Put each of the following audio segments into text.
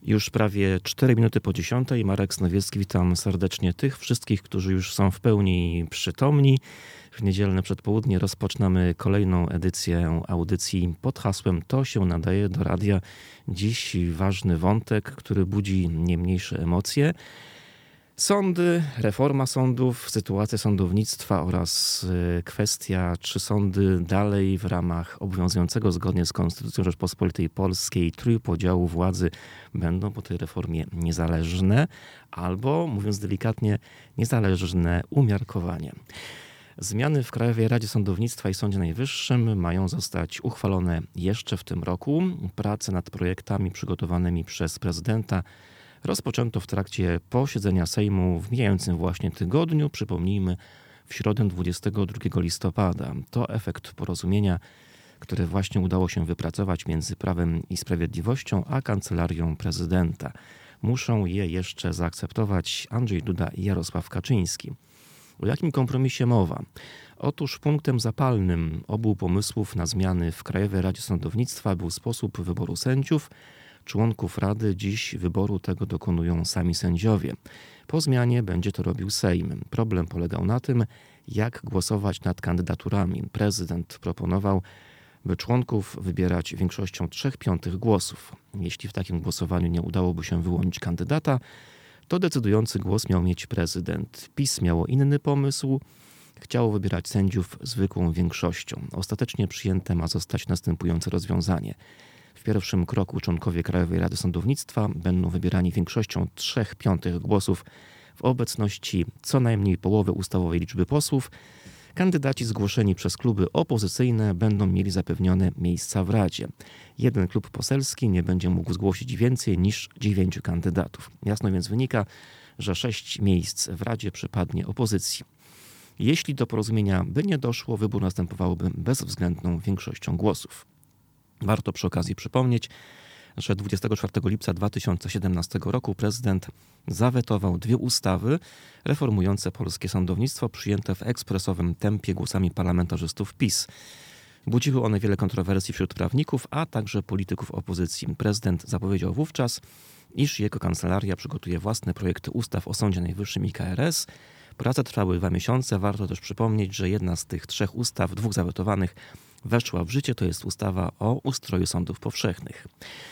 Już prawie 4 minuty po 10. Marek Snowiecki, witam serdecznie tych wszystkich, którzy już są w pełni przytomni. W niedzielne przedpołudnie rozpoczynamy kolejną edycję audycji pod hasłem To się nadaje do radia. Dziś ważny wątek, który budzi nie mniejsze emocje. Sądy, reforma sądów, sytuacja sądownictwa oraz kwestia, czy sądy dalej w ramach obowiązującego zgodnie z Konstytucją Rzeczpospolitej Polskiej trójpodziału władzy będą po tej reformie niezależne albo, mówiąc delikatnie, niezależne umiarkowanie. Zmiany w Krajowej Radzie Sądownictwa i Sądzie Najwyższym mają zostać uchwalone jeszcze w tym roku. Prace nad projektami przygotowanymi przez prezydenta rozpoczęto w trakcie posiedzenia Sejmu w mijającym właśnie tygodniu, przypomnijmy, w środę 22 listopada. To efekt porozumienia, które właśnie udało się wypracować między Prawem i Sprawiedliwością a Kancelarią Prezydenta. Muszą je jeszcze zaakceptować Andrzej Duda i Jarosław Kaczyński. O jakim kompromisie mowa? Otóż punktem zapalnym obu pomysłów na zmiany w Krajowej Radzie Sądownictwa był sposób wyboru sędziów. Członków Rady dziś wyboru tego dokonują sami sędziowie. Po zmianie będzie to robił Sejm. Problem polegał na tym, jak głosować nad kandydaturami. Prezydent proponował, by członków wybierać większością 3/5 głosów. Jeśli w takim głosowaniu nie udałoby się wyłonić kandydata, to decydujący głos miał mieć prezydent. PiS miało inny pomysł. Chciało wybierać sędziów zwykłą większością. Ostatecznie przyjęte ma zostać następujące rozwiązanie. W pierwszym kroku członkowie Krajowej Rady Sądownictwa będą wybierani większością 3/5 głosów w obecności co najmniej połowy ustawowej liczby posłów. Kandydaci zgłoszeni przez kluby opozycyjne będą mieli zapewnione miejsca w Radzie. Jeden klub poselski nie będzie mógł zgłosić więcej niż 9 kandydatów. Jasno więc wynika, że 6 miejsc w Radzie przypadnie opozycji. Jeśli do porozumienia by nie doszło, wybór następowałby bezwzględną większością głosów. Warto przy okazji przypomnieć, że 24 lipca 2017 roku prezydent zawetował 2 ustawy reformujące polskie sądownictwo przyjęte w ekspresowym tempie głosami parlamentarzystów PiS. Budziły one wiele kontrowersji wśród prawników, a także polityków opozycji. Prezydent zapowiedział wówczas, iż jego kancelaria przygotuje własne projekty ustaw o Sądzie Najwyższym i KRS. Prace trwały 2 miesiące. Warto też przypomnieć, że jedna z tych 3 ustaw, 2 zawetowanych, weszła w życie, to jest ustawa o ustroju sądów powszechnych.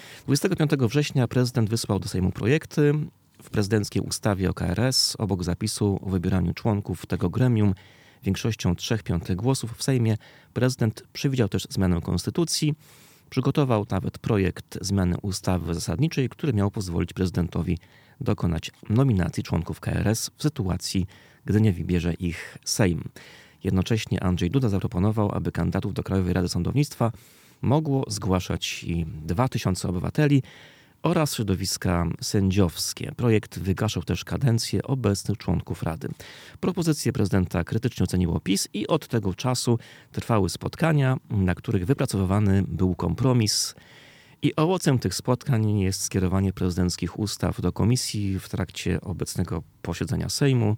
25 września prezydent wysłał do Sejmu projekty. W prezydenckiej ustawie o KRS obok zapisu o wybieraniu członków tego gremium większością 3/5 głosów w Sejmie prezydent przewidział też zmianę konstytucji. Przygotował nawet projekt zmiany ustawy zasadniczej, który miał pozwolić prezydentowi dokonać nominacji członków KRS w sytuacji, gdy nie wybierze ich Sejm. Jednocześnie Andrzej Duda zaproponował, aby kandydatów do Krajowej Rady Sądownictwa mogło zgłaszać 2000 obywateli oraz środowiska sędziowskie. Projekt wygaszał też kadencję obecnych członków Rady. Propozycję prezydenta krytycznie oceniło PiS i od tego czasu trwały spotkania, na których wypracowywany był kompromis. I owocem tych spotkań jest skierowanie prezydenckich ustaw do komisji w trakcie obecnego posiedzenia Sejmu.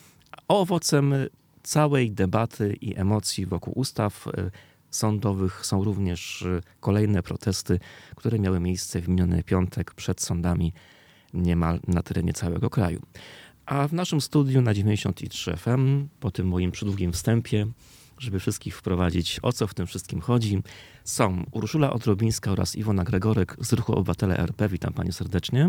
Owocem całej debaty i emocji wokół ustaw sądowych są również kolejne protesty, które miały miejsce w miniony piątek przed sądami niemal na terenie całego kraju. A w naszym studiu na 93 FM, po tym moim przydługim wstępie, żeby wszystkich wprowadzić, o co w tym wszystkim chodzi, są Urszula Odrobińska oraz Iwona Gregorek z Ruchu Obywatele RP. Witam panie serdecznie.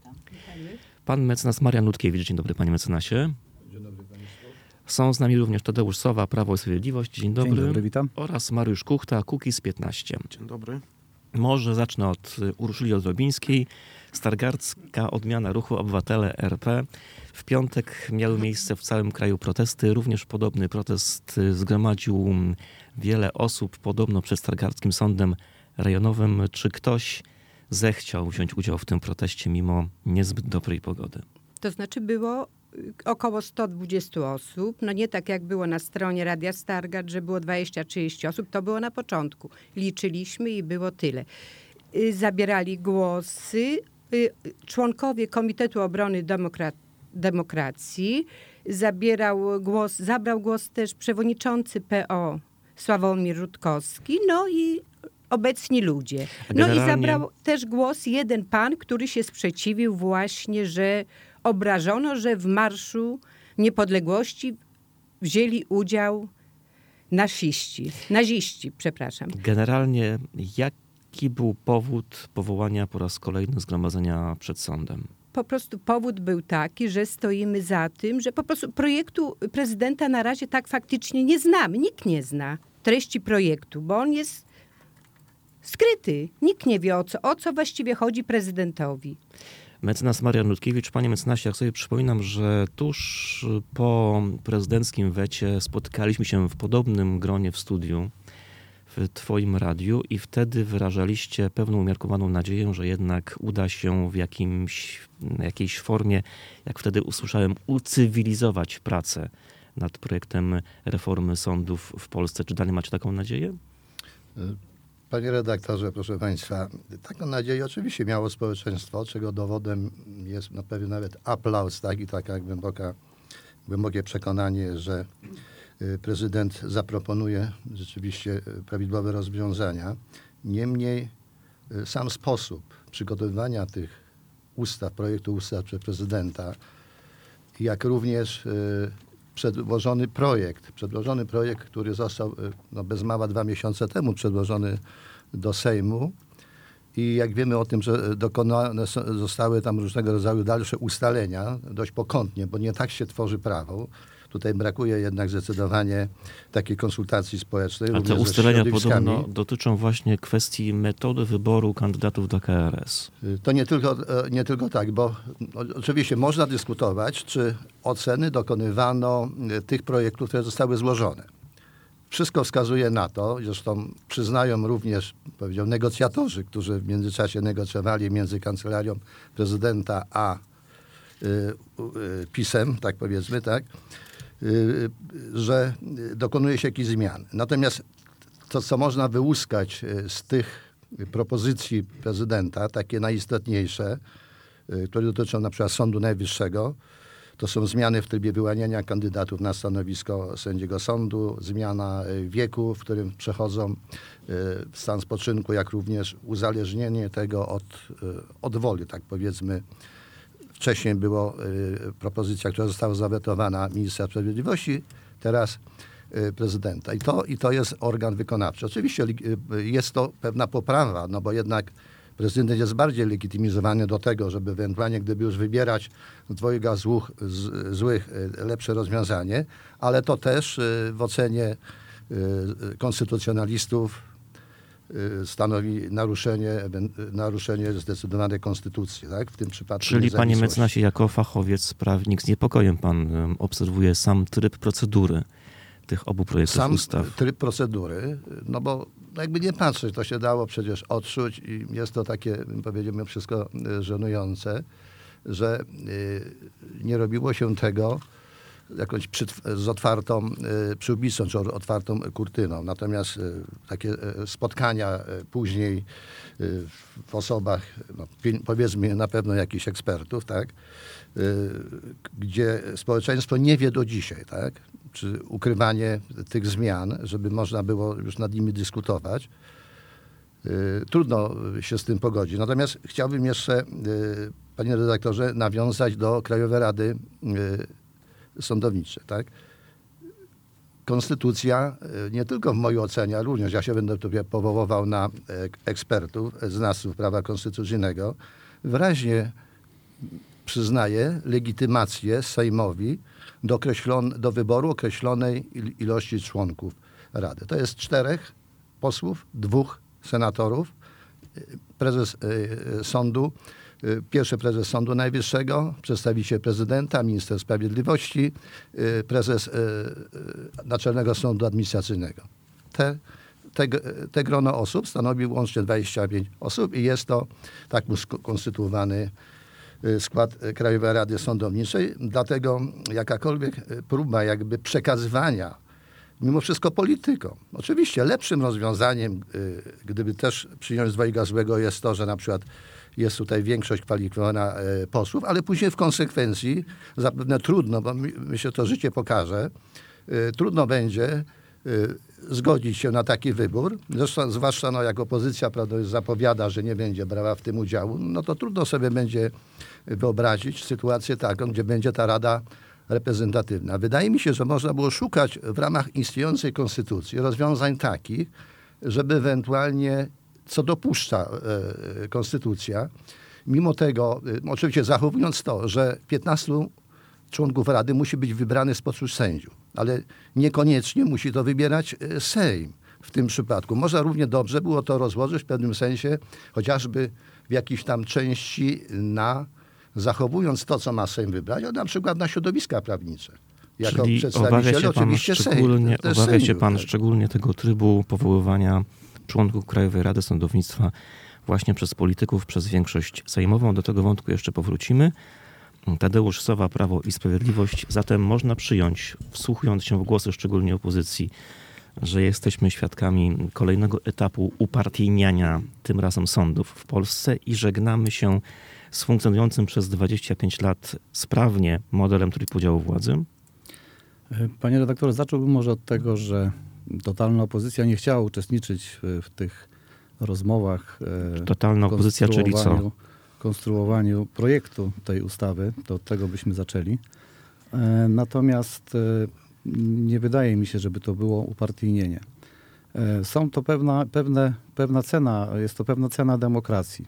Pan mecenas Marian Ludkiewicz. Dzień dobry, panie mecenasie. Dzień dobry państwu. Są z nami również Tadeusz Sowa, Prawo i Sprawiedliwość. Dzień dobry. Dzień dobry, witam. Oraz Mariusz Kuchta, Kukiz 15. Dzień dobry. Może zacznę od Urszuli Odrobińskiej. Stargardzka odmiana Ruchu Obywatele RP. W piątek miały miejsce w całym kraju protesty. Również podobny protest zgromadził wiele osób, podobno przed Stargardzkim Sądem Rejonowym. Czy ktoś zechciał wziąć udział w tym proteście mimo niezbyt dobrej pogody? To znaczy było około 120 osób. No nie tak jak było na stronie Radia Stargard, że było 20-30 osób. To było na początku. Liczyliśmy i było tyle. Zabierali głosy członkowie Komitetu Obrony Demokracji. Zabrał głos też przewodniczący PO Sławomir Rutkowski. No i obecni ludzie. No Generalnie- i zabrał też głos jeden pan, który się sprzeciwił właśnie, że obrażono, że w Marszu Niepodległości wzięli udział naziści, przepraszam. Generalnie jaki był powód powołania po raz kolejny zgromadzenia przed sądem? Po prostu powód był taki, że stoimy za tym, że po prostu projektu prezydenta na razie tak faktycznie nie znamy. Nikt nie zna treści projektu, bo on jest skryty. Nikt nie wie, o co właściwie chodzi prezydentowi. Mecenas Marian Rutkiewicz. Panie mecenasie, jak sobie przypominam, że tuż po prezydenckim wecie spotkaliśmy się w podobnym gronie w studiu w twoim radiu i wtedy wyrażaliście pewną umiarkowaną nadzieję, że jednak uda się w jakiejś formie, jak wtedy usłyszałem, ucywilizować pracę nad projektem reformy sądów w Polsce. Czy dalej macie taką nadzieję? Panie redaktorze, proszę Państwa, taką nadzieję oczywiście miało społeczeństwo, czego dowodem jest na pewno nawet aplauz, tak, i taka głębokie przekonanie, że prezydent zaproponuje rzeczywiście prawidłowe rozwiązania. Niemniej sam sposób przygotowywania tych projektu ustaw przez prezydenta, jak również przedłożony projekt, który został bez mała 2 miesiące temu przedłożony do Sejmu i jak wiemy o tym, że dokonane zostały tam różnego rodzaju dalsze ustalenia, dość pokątnie, bo nie tak się tworzy prawo. Tutaj brakuje jednak zdecydowanie takiej konsultacji społecznej. A te ustalenia podobno dotyczą właśnie kwestii metody wyboru kandydatów do KRS. To nie tylko tak, bo oczywiście można dyskutować, czy oceny dokonywano tych projektów, które zostały złożone. Wszystko wskazuje na to, zresztą przyznają również, powiedział, negocjatorzy, którzy w międzyczasie negocjowali między Kancelarią Prezydenta a PiS-em, tak powiedzmy, tak, że dokonuje się jakichś zmian. Natomiast to, co można wyłuskać z tych propozycji prezydenta, takie najistotniejsze, które dotyczą na przykład Sądu Najwyższego, to są zmiany w trybie wyłaniania kandydatów na stanowisko sędziego sądu, zmiana wieku, w którym przechodzą w stan spoczynku, jak również uzależnienie tego od woli, tak powiedzmy. Wcześniej była propozycja, która została zawetowana ministra sprawiedliwości, teraz prezydenta. I to jest organ wykonawczy. Oczywiście jest to pewna poprawa, no bo jednak prezydent jest bardziej legitymizowany do tego, żeby ewentualnie, gdyby już wybierać z dwojga złych lepsze rozwiązanie, ale to też w ocenie konstytucjonalistów stanowi naruszenie zdecydowane konstytucji, tak? W tym przypadku. Czyli panie mecenasie, jako fachowiec, prawnik, z niepokojem pan obserwuje sam tryb procedury tych obu projektów ustaw. Sam tryb procedury, no bo jakby nie patrzeć, to się dało przecież odczuć i jest to takie, powiedziałbym, wszystko żenujące, że nie robiło się tego jakąś z otwartą przyłbicą, czy otwartą kurtyną. Natomiast takie spotkania później w osobach, no, powiedzmy na pewno jakichś ekspertów, tak, gdzie społeczeństwo nie wie do dzisiaj, tak, czy ukrywanie tych zmian, żeby można było już nad nimi dyskutować. Trudno się z tym pogodzić. Natomiast chciałbym jeszcze, panie redaktorze, nawiązać do Krajowej Rady Sądowniczej. Tak? Konstytucja, nie tylko w mojej ocenie, ale również ja się będę tutaj powoływał na ekspertów, znawców prawa konstytucyjnego, wyraźnie przyznaje legitymację Sejmowi do wyboru określonej ilości członków Rady. To jest 4 posłów, 2 senatorów, prezes sądu, pierwszy prezes Sądu Najwyższego, przedstawiciel prezydenta, minister sprawiedliwości, prezes Naczelnego Sądu Administracyjnego. Te grono osób stanowi łącznie 25 osób i jest to tak konstytuowany skład Krajowej Rady Sądowniczej. Dlatego jakakolwiek próba jakby przekazywania mimo wszystko politykom. Oczywiście lepszym rozwiązaniem, gdyby też przyjąć dwojga złego, jest to, że na przykład jest tutaj większość kwalifikowana posłów, ale później w konsekwencji zapewne trudno, bo myślę, że to życie pokaże, trudno będzie zgodzić się na taki wybór, zresztą zwłaszcza jak opozycja prawda, zapowiada, że nie będzie brała w tym udziału, no to trudno sobie będzie wyobrazić sytuację taką, gdzie będzie ta rada reprezentatywna. Wydaje mi się, że można było szukać w ramach istniejącej konstytucji rozwiązań takich, żeby ewentualnie, co dopuszcza konstytucja, mimo tego, oczywiście zachowując to, że 15 członków Rady musi być wybrany spośród sędziów, ale niekoniecznie musi to wybierać Sejm w tym przypadku. Można równie dobrze było to rozłożyć w pewnym sensie, chociażby w jakiejś tam części zachowując to, co ma Sejm wybrać, na przykład na środowiska prawnicze. Jako Czyli przedstawiciele oczywiście obawia się pan tak. szczególnie tego trybu powoływania członków Krajowej Rady Sądownictwa właśnie przez polityków, przez większość sejmową. Do tego wątku jeszcze powrócimy. Tadeusz Sowa, Prawo i Sprawiedliwość. Zatem można przyjąć, wsłuchując się w głosy szczególnie opozycji, że jesteśmy świadkami kolejnego etapu upartyjniania, tym razem sądów w Polsce i żegnamy się z funkcjonującym przez 25 lat sprawnie modelem trójpodziału władzy? Panie redaktorze, zacząłbym może od tego, że totalna opozycja nie chciała uczestniczyć w tych rozmowach. Totalna opozycja, czyli co? Konstruowaniu projektu tej ustawy, to od tego byśmy zaczęli. Natomiast nie wydaje mi się, żeby to było upartyjnienie. Są to pewna cena, jest to pewna cena demokracji.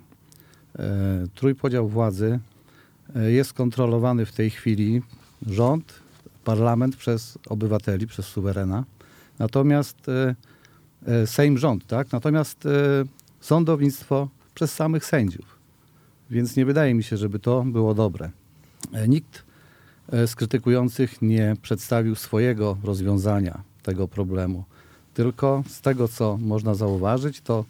Trójpodział władzy jest kontrolowany w tej chwili rząd, parlament przez obywateli, przez suwerena. Natomiast Sejm rząd, tak? Natomiast sądownictwo przez samych sędziów. Więc nie wydaje mi się, żeby to było dobre. Nikt z krytykujących nie przedstawił swojego rozwiązania tego problemu. Tylko z tego, co można zauważyć, to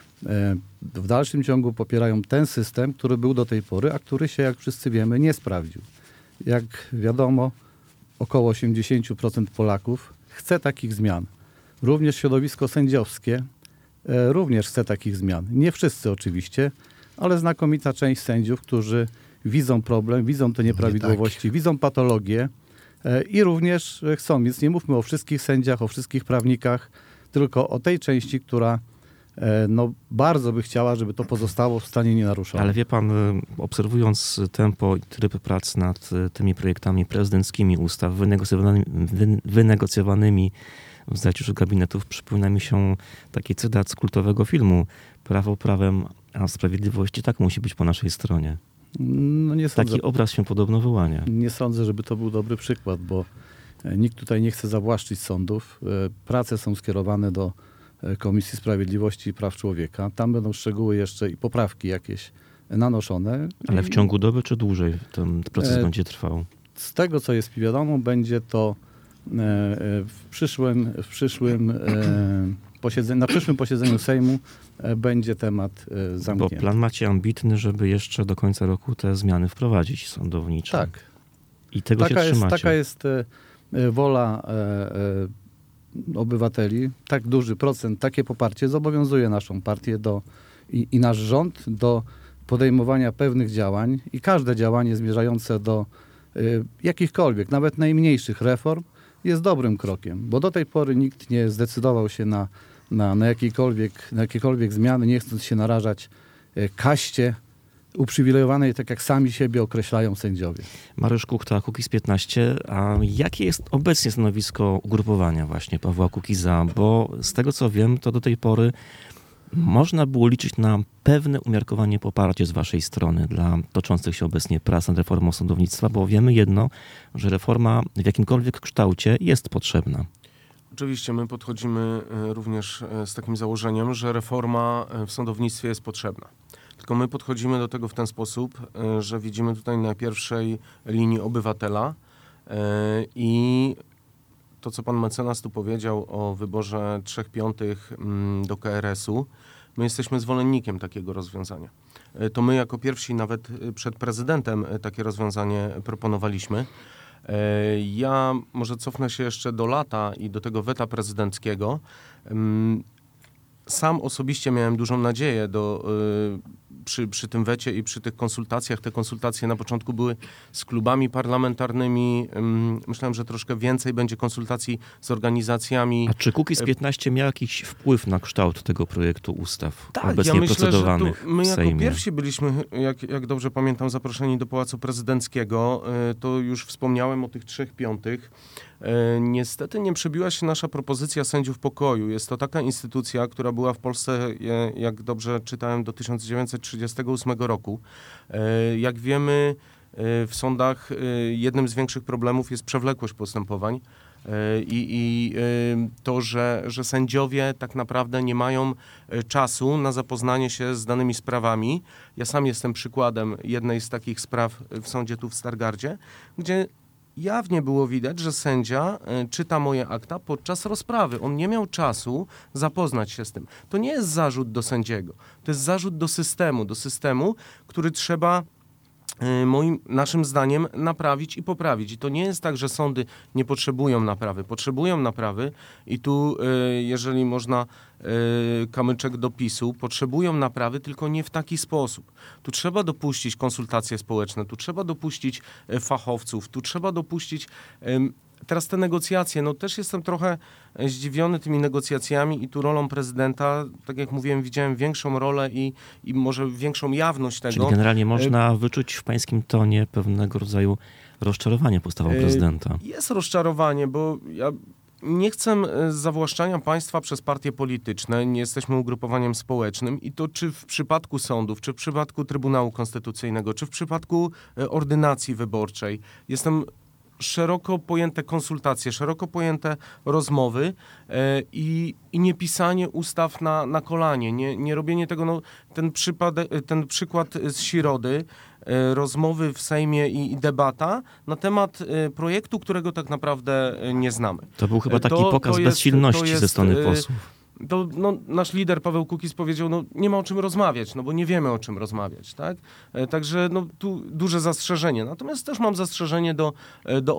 w dalszym ciągu popierają ten system, który był do tej pory, a który się, jak wszyscy wiemy, nie sprawdził. Jak wiadomo, około 80% Polaków chce takich zmian. Również środowisko sędziowskie również chce takich zmian. Nie wszyscy oczywiście, ale znakomita część sędziów, którzy widzą problem, widzą te nieprawidłowości, widzą patologię i również chcą. Więc nie mówmy o wszystkich sędziach, o wszystkich prawnikach, tylko o tej części, która bardzo by chciała, żeby to pozostało w stanie nienaruszone. Ale wie pan, obserwując tempo i tryb prac nad tymi projektami prezydenckimi ustaw wynegocjowanymi w zaciszu gabinetów, przypomina mi się taki cytat z kultowego filmu Prawo prawem, a sprawiedliwość i tak musi być po naszej stronie. No nie sądzę, Taki obraz się podobno wyłania. nie sądzę, żeby to był dobry przykład, bo nikt tutaj nie chce zawłaszczyć sądów. Prace są skierowane do Komisji Sprawiedliwości i Praw Człowieka. Tam będą szczegóły jeszcze i poprawki jakieś nanoszone. Ale w ciągu doby czy dłużej ten proces będzie trwał? Z tego, co jest mi wiadomo, będzie to na przyszłym posiedzeniu Sejmu będzie temat Bo zamknięty. plan macie ambitny, żeby jeszcze do końca roku te zmiany wprowadzić sądownicze. Tak. I tego się trzymacie. Taka jest wola obywateli. Tak duży procent, takie poparcie zobowiązuje naszą partię i nasz rząd do podejmowania pewnych działań i każde działanie zmierzające do jakichkolwiek, nawet najmniejszych reform jest dobrym krokiem, bo do tej pory nikt nie zdecydował się na jakiekolwiek zmiany, nie chcąc się narażać kaście uprzywilejowanej, tak jak sami siebie określają sędziowie. Mariusz Kuchta, Kukiz15. A jakie jest obecnie stanowisko ugrupowania właśnie Pawła Kukiza? Bo z tego co wiem, to do tej pory można było liczyć na pewne umiarkowanie poparcie z waszej strony dla toczących się obecnie prac nad reformą sądownictwa, bo wiemy jedno, że reforma w jakimkolwiek kształcie jest potrzebna. Oczywiście my podchodzimy również z takim założeniem, że reforma w sądownictwie jest potrzebna. Tylko my podchodzimy do tego w ten sposób, że widzimy tutaj na pierwszej linii obywatela i to, co pan mecenas tu powiedział o wyborze 3/5 do KRS-u, my jesteśmy zwolennikiem takiego rozwiązania. To my jako pierwsi nawet przed prezydentem takie rozwiązanie proponowaliśmy. Ja może cofnę się jeszcze do lata i do tego weta prezydenckiego. Sam osobiście miałem dużą nadzieję do przy tym wecie i przy tych konsultacjach. Te konsultacje na początku były z klubami parlamentarnymi. Myślałem, że troszkę więcej będzie konsultacji z organizacjami. A czy Kukiz 15 miał jakiś wpływ na kształt tego projektu ustaw obecnie ja myślę, procedowanych że tu my w jako Sejmie? pierwsi byliśmy, jak dobrze pamiętam, zaproszeni do Pałacu Prezydenckiego. To już wspomniałem o tych 3/5. Niestety nie przebiła się nasza propozycja sędziów pokoju. Jest to taka instytucja, która była w Polsce, jak dobrze czytałem, do 1938 roku. Jak wiemy, w sądach jednym z większych problemów jest przewlekłość postępowań. I to, że sędziowie tak naprawdę nie mają czasu na zapoznanie się z danymi sprawami. Ja sam jestem przykładem jednej z takich spraw w sądzie tu w Stargardzie, gdzie jawnie było widać, że sędzia czyta moje akta podczas rozprawy. On nie miał czasu zapoznać się z tym. To nie jest zarzut do sędziego. To jest zarzut do systemu, który trzeba naszym zdaniem naprawić i poprawić. I to nie jest tak, że sądy nie potrzebują naprawy. Potrzebują naprawy i tu, jeżeli można kamyczek do PiS-u, potrzebują naprawy, tylko nie w taki sposób. Tu trzeba dopuścić konsultacje społeczne, tu trzeba dopuścić fachowców, tu trzeba dopuścić... Teraz te negocjacje, no też jestem trochę zdziwiony tymi negocjacjami i tu rolą prezydenta, tak jak mówiłem, widziałem większą rolę i może większą jawność tego. Czyli generalnie można wyczuć w pańskim tonie pewnego rodzaju rozczarowanie postawą prezydenta. Jest rozczarowanie, bo ja nie chcę zawłaszczania państwa przez partie polityczne, nie jesteśmy ugrupowaniem społecznym i to czy w przypadku sądów, czy w przypadku Trybunału Konstytucyjnego, czy w przypadku ordynacji wyborczej. Jestem szeroko pojęte konsultacje, szeroko pojęte rozmowy i nie pisanie ustaw na kolanie, nie robienie tego, no, ten przykład z Środy, rozmowy w Sejmie i debata na temat projektu, którego tak naprawdę nie znamy. To był chyba taki pokaz bezsilności ze strony posłów. Nasz lider Paweł Kukiz powiedział, nie ma o czym rozmawiać, bo nie wiemy o czym rozmawiać, tak? Także tu duże zastrzeżenie. Natomiast też mam zastrzeżenie do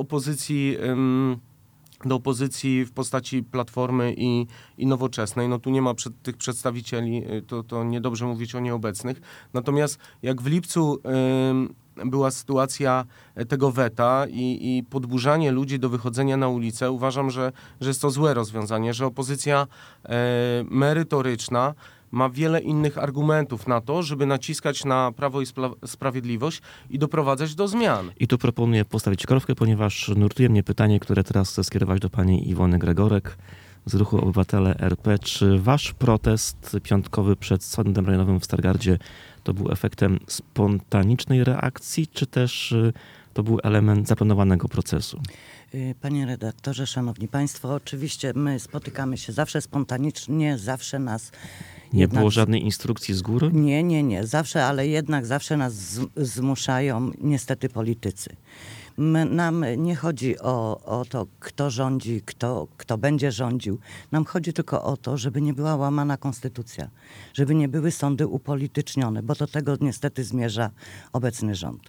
opozycji w postaci Platformy i Nowoczesnej. Tu nie ma tych przedstawicieli, to niedobrze mówić o nieobecnych. Natomiast jak w lipcu była sytuacja tego weta i podburzanie ludzi do wychodzenia na ulicę, uważam, że jest to złe rozwiązanie, że opozycja merytoryczna ma wiele innych argumentów na to, żeby naciskać na Prawo i Sprawiedliwość i doprowadzać do zmian. I tu proponuję postawić kropkę, ponieważ nurtuje mnie pytanie, które teraz chcę skierować do pani Iwony Gregorek z Ruchu Obywatele RP. Czy wasz protest piątkowy przed Sądem Rejonowym w Stargardzie to był efektem spontanicznej reakcji, czy też to był element zaplanowanego procesu? Panie redaktorze, szanowni państwo, oczywiście my spotykamy się zawsze spontanicznie, zawsze nas... Nie było żadnej instrukcji z góry? Nie. Zawsze, ale jednak zawsze nas zmuszają niestety politycy. Nam nie chodzi o to, kto rządzi, kto będzie rządził. Nam chodzi tylko o to, żeby nie była łamana konstytucja, żeby nie były sądy upolitycznione, bo do tego niestety zmierza obecny rząd.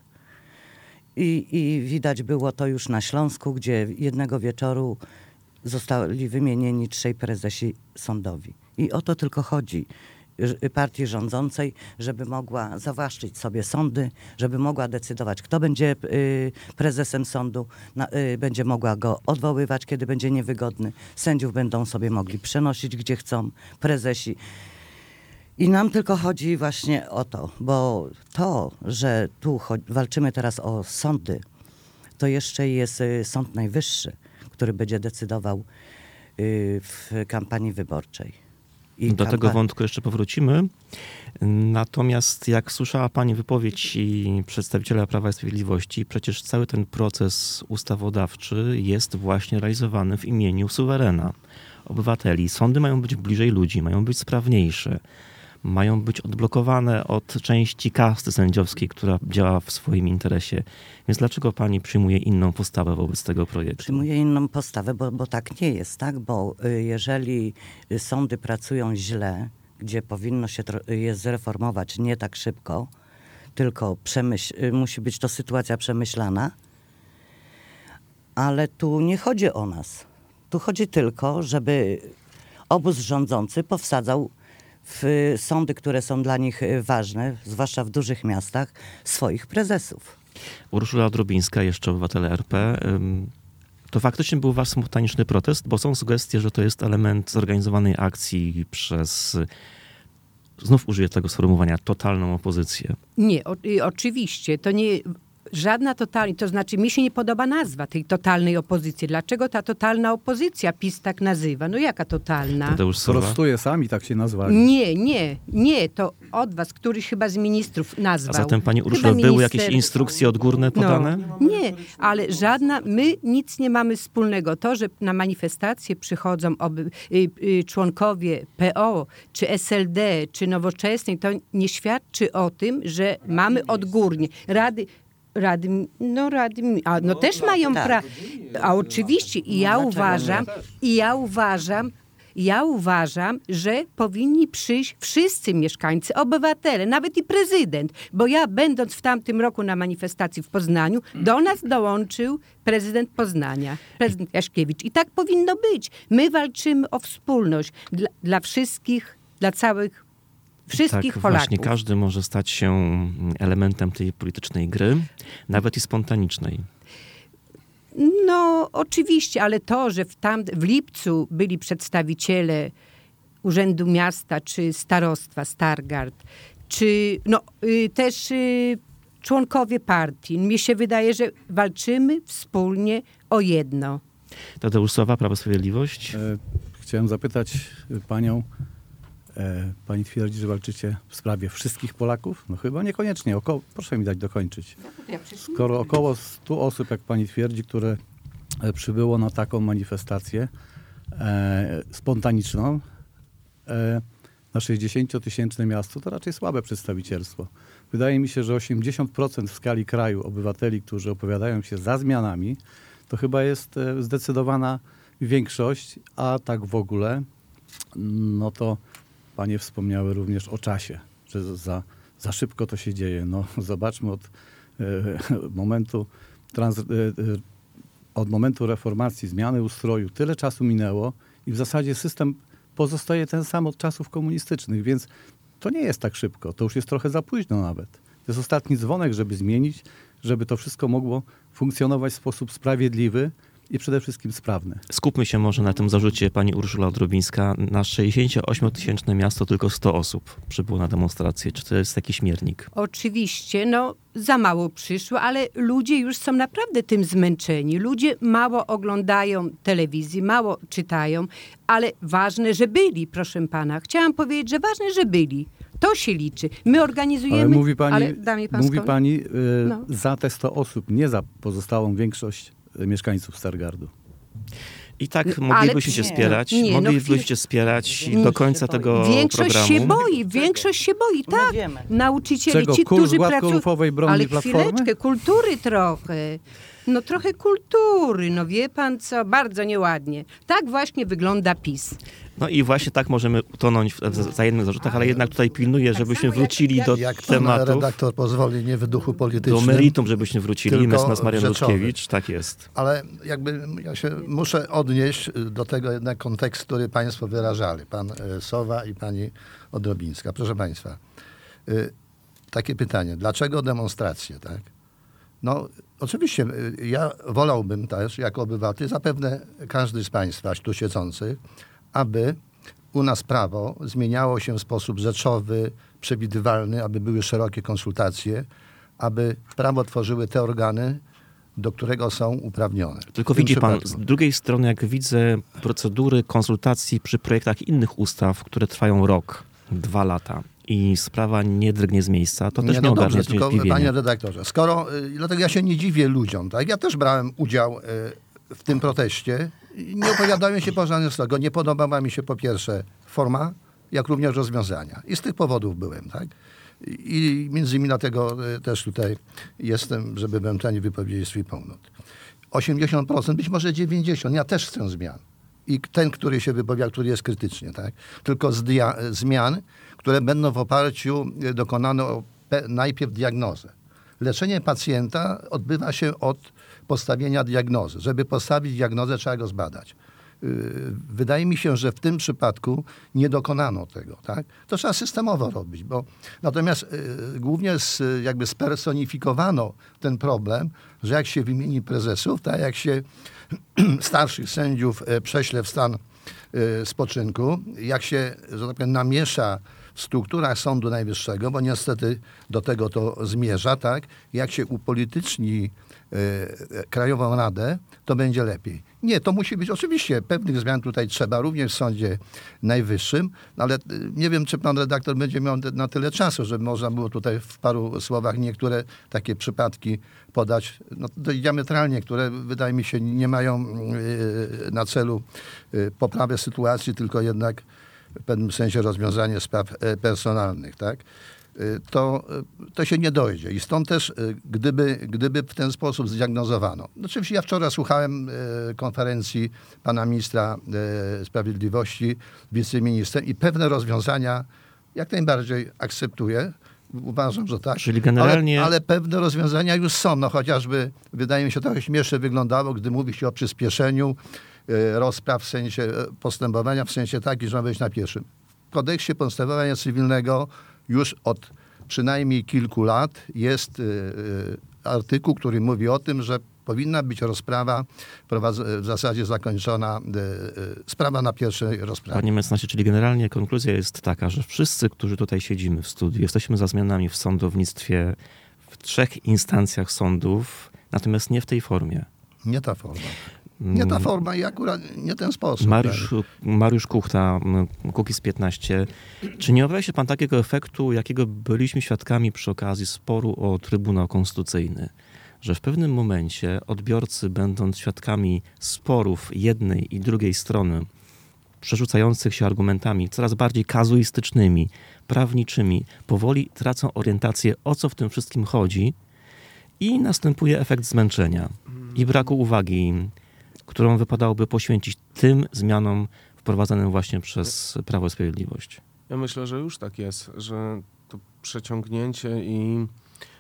I widać było to już na Śląsku, gdzie jednego wieczoru zostali wymienieni 3 prezesi sądowi. I o to tylko chodzi partii rządzącej, żeby mogła zawłaszczyć sobie sądy, żeby mogła decydować, kto będzie prezesem sądu, będzie mogła go odwoływać, kiedy będzie niewygodny. Sędziów będą sobie mogli przenosić, gdzie chcą, prezesi. I nam tylko chodzi właśnie o to, bo to, że tu walczymy teraz o sądy, to jeszcze jest Sąd Najwyższy, który będzie decydował w kampanii wyborczej. Do tego wątku jeszcze powrócimy. Natomiast jak słyszała pani wypowiedź i przedstawiciela Prawa i Sprawiedliwości, przecież cały ten proces ustawodawczy jest właśnie realizowany w imieniu suwerena, obywateli. Sądy mają być bliżej ludzi, mają być sprawniejsze, mają być odblokowane od części kasty sędziowskiej, która działa w swoim interesie. Więc dlaczego pani przyjmuje inną postawę wobec tego projektu? Przyjmuję inną postawę, bo tak nie jest, tak? Bo jeżeli sądy pracują źle, gdzie powinno się je zreformować nie tak szybko, tylko musi być to sytuacja przemyślana, ale tu nie chodzi o nas. Tu chodzi tylko, żeby obóz rządzący powsadzał w sądy, które są dla nich ważne, zwłaszcza w dużych miastach, swoich prezesów. Urszula Drobińska, jeszcze Obywatele RP. To faktycznie był wasz spontaniczny protest, bo są sugestie, że to jest element zorganizowanej akcji przez, znów użyję tego sformułowania, totalną opozycję. Nie, oczywiście, to nie... Żadna totalna, to znaczy mi się nie podoba nazwa tej totalnej opozycji. Dlaczego ta totalna opozycja PiS tak nazywa? No jaka totalna? Tadeusz Sowa. Prostuję, sami tak się nazwali. Nie, to od was, któryś chyba z ministrów nazwał. A zatem pani Chyba Urszulo, były minister- jakieś instrukcje odgórne podane? Nie, ale my nic nie mamy wspólnego. To, że na manifestacje przychodzą członkowie PO, czy SLD, czy Nowoczesnej, to nie świadczy o tym, że mamy odgórnie. Rady też mają prawo. A oczywiście ja uważam, że powinni przyjść wszyscy mieszkańcy, obywatele, nawet i prezydent. Bo ja, będąc w tamtym roku na manifestacji w Poznaniu, do nas dołączył prezydent Poznania, prezydent Jaśkiewicz. I tak powinno być. My walczymy o wspólność dla wszystkich, dla wszystkich Tak, Polaków. właśnie każdy może stać się elementem tej politycznej gry, nawet i spontanicznej. No oczywiście, ale to, że w lipcu byli przedstawiciele Urzędu Miasta czy Starostwa Stargard, czy też członkowie partii, mi się wydaje, że walczymy wspólnie o jedno. Tadeusz Sowa, Prawo i Sprawiedliwość. Chciałem zapytać panią, pani twierdzi, że walczycie w sprawie wszystkich Polaków? No chyba niekoniecznie. Proszę mi dać dokończyć. Skoro około 100 osób, jak pani twierdzi, które przybyło na taką manifestację spontaniczną na 60-tysięczne miasto, to raczej słabe przedstawicielstwo. Wydaje mi się, że 80% w skali kraju obywateli, którzy opowiadają się za zmianami, to chyba jest zdecydowana większość, a tak w ogóle, no to panie wspomniały również o czasie, że za szybko to się dzieje. No, zobaczmy od momentu reformacji, zmiany ustroju, tyle czasu minęło i w zasadzie system pozostaje ten sam od czasów komunistycznych, więc to nie jest tak szybko. To już jest trochę za późno nawet. To jest ostatni dzwonek, żeby zmienić, żeby to wszystko mogło funkcjonować w sposób sprawiedliwy i przede wszystkim sprawny. Skupmy się może na tym zarzucie pani Urszula Drobińska. Na 68-tysięczne miasto tylko 100 osób przybyło na demonstrację. Czy to jest jakiś miernik? Oczywiście, za mało przyszło, ale ludzie już są naprawdę tym zmęczeni. Ludzie mało oglądają telewizji, mało czytają, ale ważne, że byli, proszę pana. Chciałam powiedzieć, że ważne, że byli. To się liczy. My organizujemy... Ale mówi pani, ale da mi pan mówi skończyć? pani za te 100 osób, nie za pozostałą większość mieszkańców Stargardu. I tak moglibyście się wspierać. Moglibyście wspierać do końca tego programu. Większość się boi, tak. wiemy. Nauczyciele, Czego? ci, Kurs którzy pracują... gładkolufowej broni Ale Platformy? chwileczkę, kultury trochę. Trochę kultury, wie pan co, bardzo nieładnie. Tak właśnie wygląda PiS. No i właśnie tak możemy utonąć w wzajemnych zarzutach, ale jednak tutaj pilnuję, żebyśmy wrócili do Jak pan tematów, redaktor pozwoli, nie w duchu do politycznym. meritum, żebyśmy wrócili. tylko Mecenas Marian rzeczowy. Rutkiewicz, tak jest. Ale ja się muszę odnieść do tego jednak kontekstu, który państwo wyrażali. Pan Sowa i pani Odrobińska. Proszę państwa, takie pytanie. Dlaczego demonstracje, tak? No, oczywiście ja wolałbym też, jako obywatel, zapewne każdy z państwa tu siedzących, aby u nas prawo zmieniało się w sposób rzeczowy, przewidywalny, aby były szerokie konsultacje, aby prawo tworzyły te organy, do którego są uprawnione. Tylko W tym widzi pan, przypadku. z drugiej strony, jak widzę procedury konsultacji przy projektach innych ustaw, które trwają rok, 2 lata i sprawa nie drgnie z miejsca, to też nie ogarnia dobrze, tylko zdziwienia. panie redaktorze, dlatego ja się nie dziwię ludziom, tak? Ja też brałem udział w tym proteście. Nie opowiadałem się po żadnym stronie. Nie podobała mi się po pierwsze forma, jak również rozwiązania. I z tych powodów byłem, tak? I między innymi dlatego też tutaj jestem, żeby ewentualnie wypowiedzieć swój pogląd. 80%, być może 90%. Ja też chcę zmian. I ten, który się wypowiada, który jest krytycznie, tak? Tylko zmian, które będą w oparciu dokonane o najpierw diagnozę. Leczenie pacjenta odbywa się od postawienia diagnozy. Żeby postawić diagnozę, trzeba go zbadać. Wydaje mi się, że w tym przypadku nie dokonano tego. Tak? To trzeba systemowo robić, natomiast głównie jakby spersonifikowano ten problem, że jak się wymieni prezesów, tak jak się starszych sędziów prześle w stan spoczynku, jak się, że tak powiem, namiesza w strukturach Sądu Najwyższego, bo niestety do tego to zmierza, tak? Jak się upolityczni Krajową Radę, to będzie lepiej. Nie, to musi być, oczywiście pewnych zmian tutaj trzeba, również w Sądzie Najwyższym, ale nie wiem, czy pan redaktor będzie miał na tyle czasu, żeby można było tutaj w paru słowach niektóre takie przypadki podać, no, diametralnie, które wydaje mi się nie mają na celu poprawę sytuacji, tylko jednak w pewnym sensie rozwiązanie spraw personalnych, tak? To się nie dojdzie. I stąd też, gdyby w ten sposób zdiagnozowano. Oczywiście ja wczoraj słuchałem konferencji pana ministra sprawiedliwości, wiceministra i pewne rozwiązania jak najbardziej akceptuję. Uważam, że tak. Czyli generalnie... Ale pewne rozwiązania już są. No chociażby, wydaje mi się, trochę śmiesznie wyglądało, gdy mówi się o przyspieszeniu rozpraw w sensie postępowania, w sensie takim, że ma być na pierwszym. W kodeksie postępowania cywilnego już od przynajmniej kilku lat jest artykuł, który mówi o tym, że powinna być rozprawa, w zasadzie zakończona, sprawa na pierwszej rozprawie. Panie mecenasie, czyli generalnie konkluzja jest taka, że wszyscy, którzy tutaj siedzimy w studiu, jesteśmy za zmianami w sądownictwie w 3 instancjach sądów, natomiast nie w tej formie. Nie ta forma. Nie ta forma i akurat nie ten sposób. Mariusz Kuchta, Kukiz15. Czy nie obawia się pan takiego efektu, jakiego byliśmy świadkami przy okazji sporu o Trybunał Konstytucyjny? Że w pewnym momencie odbiorcy, będąc świadkami sporów jednej i drugiej strony, przerzucających się argumentami coraz bardziej kazuistycznymi, prawniczymi, powoli tracą orientację, o co w tym wszystkim chodzi i następuje efekt zmęczenia i braku uwagi, którą wypadałoby poświęcić tym zmianom wprowadzanym właśnie przez Prawo i Sprawiedliwość. Ja myślę, że już tak jest, że to przeciągnięcie i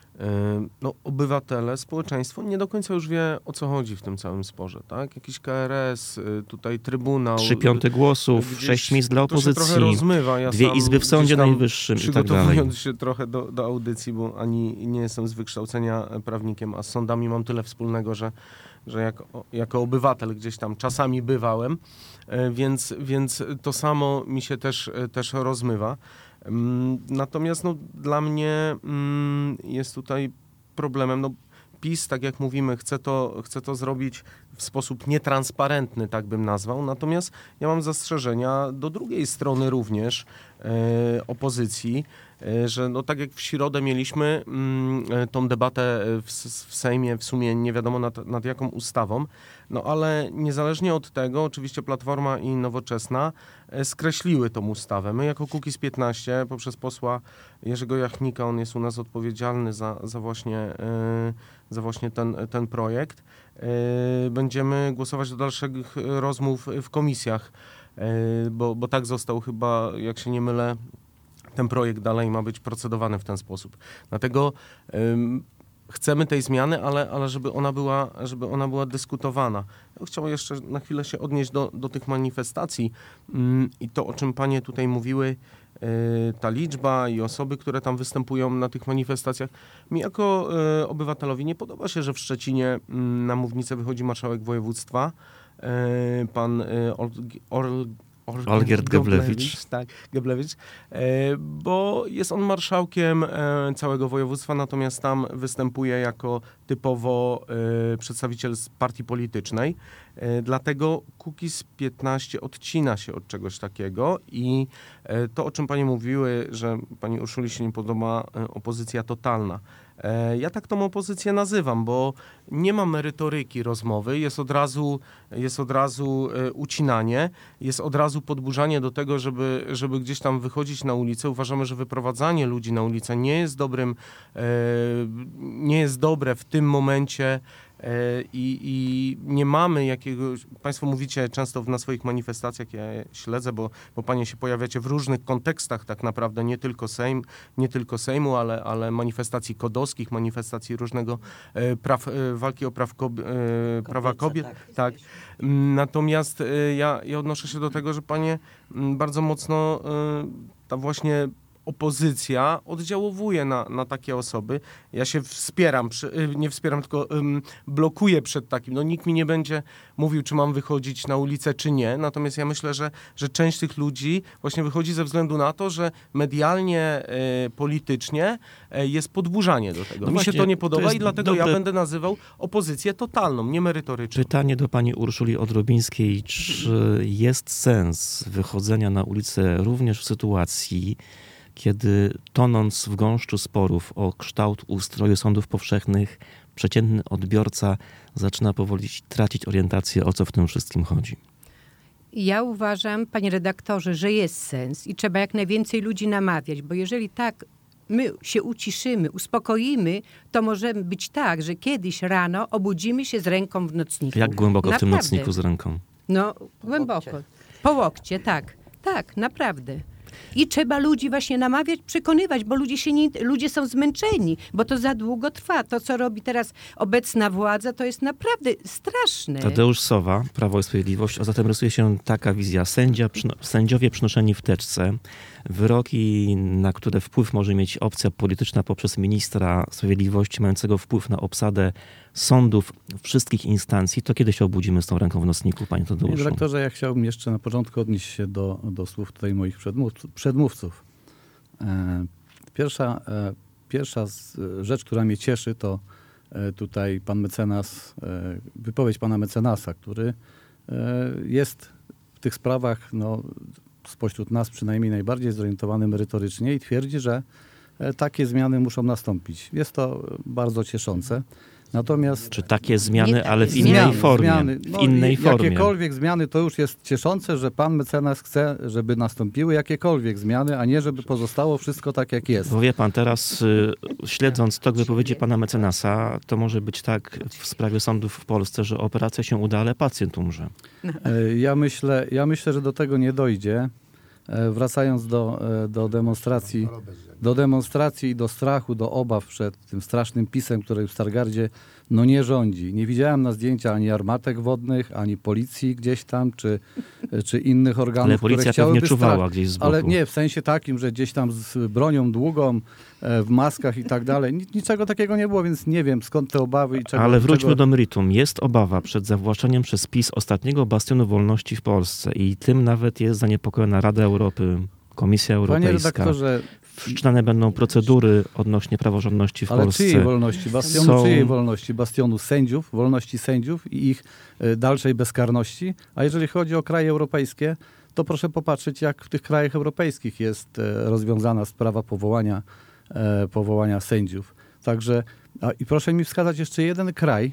obywatele, społeczeństwo nie do końca już wie, o co chodzi w tym całym sporze, tak? Jakiś KRS, tutaj Trybunał. 3/5 głosów, 6 miejsc dla opozycji, to się trochę rozmywa. Ja 2 izby w Sądzie Najwyższym i tak dalej. Przygotowując się trochę do audycji, bo ani nie jestem z wykształcenia prawnikiem, a z sądami mam tyle wspólnego, że jako obywatel gdzieś tam czasami bywałem, więc to samo mi się też rozmywa. Natomiast dla mnie jest tutaj problemem, PiS, tak jak mówimy, chce to zrobić w sposób nietransparentny, tak bym nazwał, natomiast ja mam zastrzeżenia do drugiej strony również opozycji, że tak jak w środę mieliśmy tą debatę w Sejmie, w sumie nie wiadomo nad jaką ustawą, ale niezależnie od tego, oczywiście Platforma i Nowoczesna skreśliły tą ustawę. My jako Kukiz15 poprzez posła Jerzego Jachnika, on jest u nas odpowiedzialny za właśnie ten projekt, będziemy głosować do dalszych rozmów w komisjach, bo tak został chyba, jak się nie mylę, ten projekt dalej ma być procedowany w ten sposób. Dlatego chcemy tej zmiany, ale żeby ona była dyskutowana. Ja chciałbym jeszcze na chwilę się odnieść do tych manifestacji i to, o czym panie tutaj mówiły, ta liczba i osoby, które tam występują na tych manifestacjach. Mi jako obywatelowi nie podoba się, że w Szczecinie na mównicę wychodzi marszałek województwa, pan Olgierd Geblewicz. Tak, Geblewicz, bo jest on marszałkiem całego województwa, natomiast tam występuje jako typowo przedstawiciel z partii politycznej. Dlatego Kukiz15 odcina się od czegoś takiego i to, o czym panie mówiły, że pani Urszuli się nie podoba opozycja totalna. Ja tak tą opozycję nazywam, bo nie ma merytoryki rozmowy, jest od razu ucinanie, jest od razu podburzanie do tego, żeby gdzieś tam wychodzić na ulicę. Uważamy, że wyprowadzanie ludzi na ulicę nie jest dobre w tym momencie I nie mamy jakiegoś... Państwo mówicie często na swoich manifestacjach, ja je śledzę, bo panie się pojawiacie w różnych kontekstach tak naprawdę, nie tylko Sejmu, ale manifestacji kodowskich, manifestacji różnego walki o prawa kobiet. Tak. Natomiast ja odnoszę się do tego, że panie bardzo mocno ta właśnie opozycja oddziałuje na takie osoby. Ja się nie wspieram, tylko blokuję przed takim. No, nikt mi nie będzie mówił, czy mam wychodzić na ulicę, czy nie. Natomiast ja myślę, że część tych ludzi właśnie wychodzi ze względu na to, że medialnie, politycznie jest podburzanie do tego. No mi się właśnie, to nie to podoba jest i dlatego ja będę nazywał opozycję totalną, niemerytoryczną. Pytanie do pani Urszuli Odrobińskiej. Czy jest sens wychodzenia na ulicę również w sytuacji, kiedy tonąc w gąszczu sporów o kształt ustroju sądów powszechnych, przeciętny odbiorca zaczyna powoli tracić orientację, o co w tym wszystkim chodzi? Ja uważam, panie redaktorze, że jest sens i trzeba jak najwięcej ludzi namawiać, bo jeżeli tak my się uciszymy, uspokoimy, to może być tak, że kiedyś rano obudzimy się z ręką w nocniku. Jak głęboko w tym Naprawdę. nocniku z ręką? No, głęboko. Po łokcie, tak. Tak, naprawdę. I trzeba ludzi właśnie namawiać, przekonywać, bo ludzie są zmęczeni, bo to za długo trwa. To, co robi teraz obecna władza, to jest naprawdę straszne. Tadeusz Sowa, Prawo i Sprawiedliwość, a zatem rysuje się taka wizja. Sędziowie przynoszeni w teczce, wyroki, na które wpływ może mieć opcja polityczna poprzez ministra sprawiedliwości mającego wpływ na obsadę sądów wszystkich instancji. To kiedy się obudzimy z tą ręką w nocniku, panie Tadeuszu? Panie dyrektorze, ja chciałbym jeszcze na początku odnieść się do słów tutaj moich przedmówców. Pierwsza rzecz, która mnie cieszy, to tutaj pan mecenas, wypowiedź pana mecenasa, który jest w tych sprawach spośród nas przynajmniej najbardziej zorientowany merytorycznie i twierdzi, że takie zmiany muszą nastąpić. Jest to bardzo cieszące. Natomiast Czy takie zmiany, Nie takie ale w zmiany. innej formie? Zmiany. W innej formie. Jakiekolwiek zmiany, to już jest cieszące, że pan mecenas chce, żeby nastąpiły jakiekolwiek zmiany, a nie żeby pozostało wszystko tak, jak jest. Bo wie pan, teraz śledząc tok wypowiedzi pana mecenasa, to może być tak w sprawie sądów w Polsce, że operacja się uda, ale pacjent umrze. Ja myślę, że do tego nie dojdzie. Wracając do demonstracji i do strachu, do obaw przed tym strasznym PiS-em, który w Stargardzie nie rządzi. Nie widziałem na zdjęciach ani armatek wodnych, ani policji gdzieś tam, czy innych organów, Ale policja które chciałyby pewnie czuwała gdzieś z boku. Ale nie, w sensie takim, że gdzieś tam z bronią długą, w maskach i tak dalej. Niczego takiego nie było, więc nie wiem, skąd te obawy i czego. Ale wróćmy do meritum. Jest obawa przed zawłaszczeniem przez PiS ostatniego bastionu wolności w Polsce i tym nawet jest zaniepokojona Rada Europy, Komisja Panie Europejska. redaktorze, Wszczynane będą procedury odnośnie praworządności w ale Polsce. czyjej wolności? Bastionu czyjej wolności? Bastionu sędziów, wolności sędziów i ich dalszej bezkarności. A jeżeli chodzi o kraje europejskie, to proszę popatrzeć, jak w tych krajach europejskich jest rozwiązana sprawa powołania sędziów. Także, i proszę mi wskazać jeszcze jeden kraj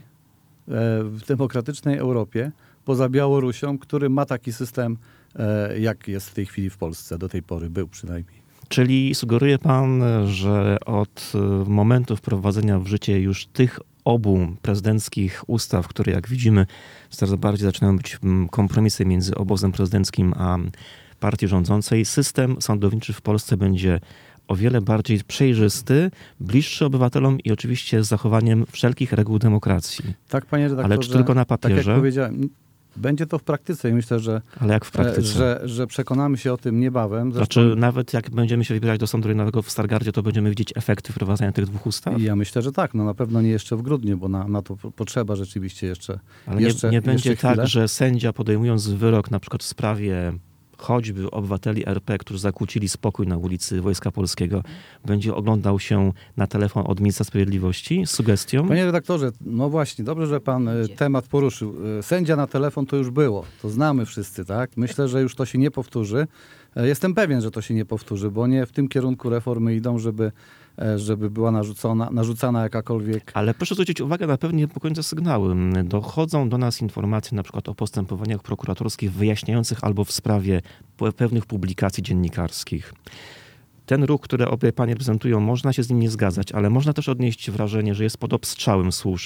w demokratycznej Europie, poza Białorusią, który ma taki system, jak jest w tej chwili w Polsce, do tej pory był przynajmniej. Czyli sugeruje pan, że od momentu wprowadzenia w życie już tych obu prezydenckich ustaw, które jak widzimy coraz bardziej zaczynają być kompromisy między obozem prezydenckim a partii rządzącej, system sądowniczy w Polsce będzie o wiele bardziej przejrzysty, bliższy obywatelom i oczywiście z zachowaniem wszelkich reguł demokracji. Tak, panie redaktorze. Ale czy tylko na papierze? Tak jak powiedziałem, będzie to w praktyce i myślę, że, Ale jak w praktyce? że przekonamy się o tym niebawem. Znaczy nawet jak będziemy się wybierać do Sądu Rejonowego w Stargardzie, to będziemy widzieć efekty wprowadzania tych dwóch ustaw? Ja myślę, że tak. Na pewno nie jeszcze w grudniu, bo na to potrzeba rzeczywiście jeszcze. Ale jeszcze, nie będzie jeszcze chwilę. tak, że sędzia podejmując wyrok na przykład w sprawie choćby obywateli RP, którzy zakłócili spokój na ulicy Wojska Polskiego, będzie oglądał się na telefon od ministra sprawiedliwości z sugestią? Panie redaktorze, no właśnie, dobrze, że pan temat poruszył. Sędzia na telefon to już było. To znamy wszyscy, tak? Myślę, że już to się nie powtórzy. Jestem pewien, że to się nie powtórzy, bo nie w tym kierunku reformy idą, żeby była narzucana jakakolwiek... Ale proszę zwrócić uwagę na pewnie niepokojące sygnały. Dochodzą do nas informacje na przykład o postępowaniach prokuratorskich wyjaśniających albo w sprawie pewnych publikacji dziennikarskich. Ten ruch, który obie panie prezentują, można się z nim nie zgadzać, ale można też odnieść wrażenie, że jest pod obstrzałem służb.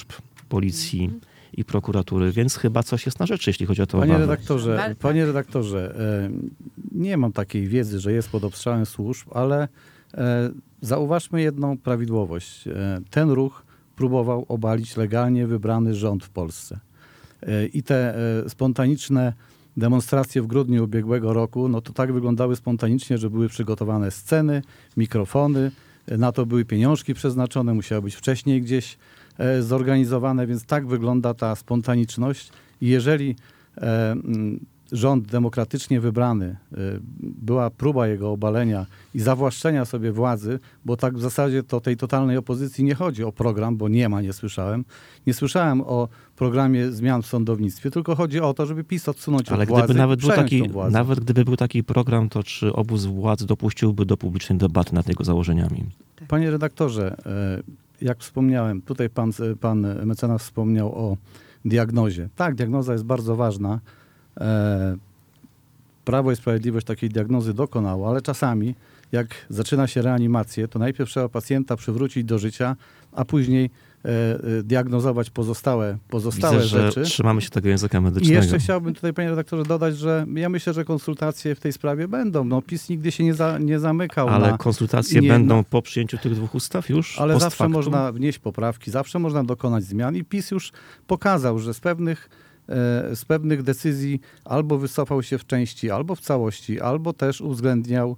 policji i prokuratury, więc chyba coś jest na rzeczy, jeśli chodzi o to Panie obawy. redaktorze, nie mam takiej wiedzy, że jest pod obstrzałem służb, ale zauważmy jedną prawidłowość. Ten ruch próbował obalić legalnie wybrany rząd w Polsce. I te spontaniczne demonstracje w grudniu ubiegłego roku, no to tak wyglądały spontanicznie, że były przygotowane sceny, mikrofony, na to były pieniążki przeznaczone, musiały być wcześniej gdzieś zorganizowane, więc tak wygląda ta spontaniczność. I jeżeli rząd demokratycznie wybrany, była próba jego obalenia i zawłaszczenia sobie władzy, bo tak w zasadzie to tej totalnej opozycji nie chodzi o program, bo nie słyszałem. Nie słyszałem o programie zmian w sądownictwie, tylko chodzi o to, żeby PiS odsunąć Ale od władzy, gdyby nawet gdyby był taki program, to czy obóz władzy dopuściłby do publicznej debaty nad jego założeniami? Panie redaktorze, jak wspomniałem, tutaj pan mecenas wspomniał o diagnozie. Tak, diagnoza jest bardzo ważna. Prawo i Sprawiedliwość takiej diagnozy dokonało, ale czasami, jak zaczyna się reanimację, to najpierw trzeba pacjenta przywrócić do życia, a później diagnozować pozostałe Widzę, że rzeczy. trzymamy się tego języka I medycznego. jeszcze chciałbym tutaj, panie redaktorze, dodać, że ja myślę, że konsultacje w tej sprawie będą. No, PiS nigdy się nie zamykał. Ale konsultacje będą po przyjęciu tych dwóch ustaw już? Ale post zawsze factum? można wnieść poprawki, zawsze można dokonać zmian i PiS już pokazał, że z pewnych decyzji albo wycofał się w części, albo w całości, albo też uwzględniał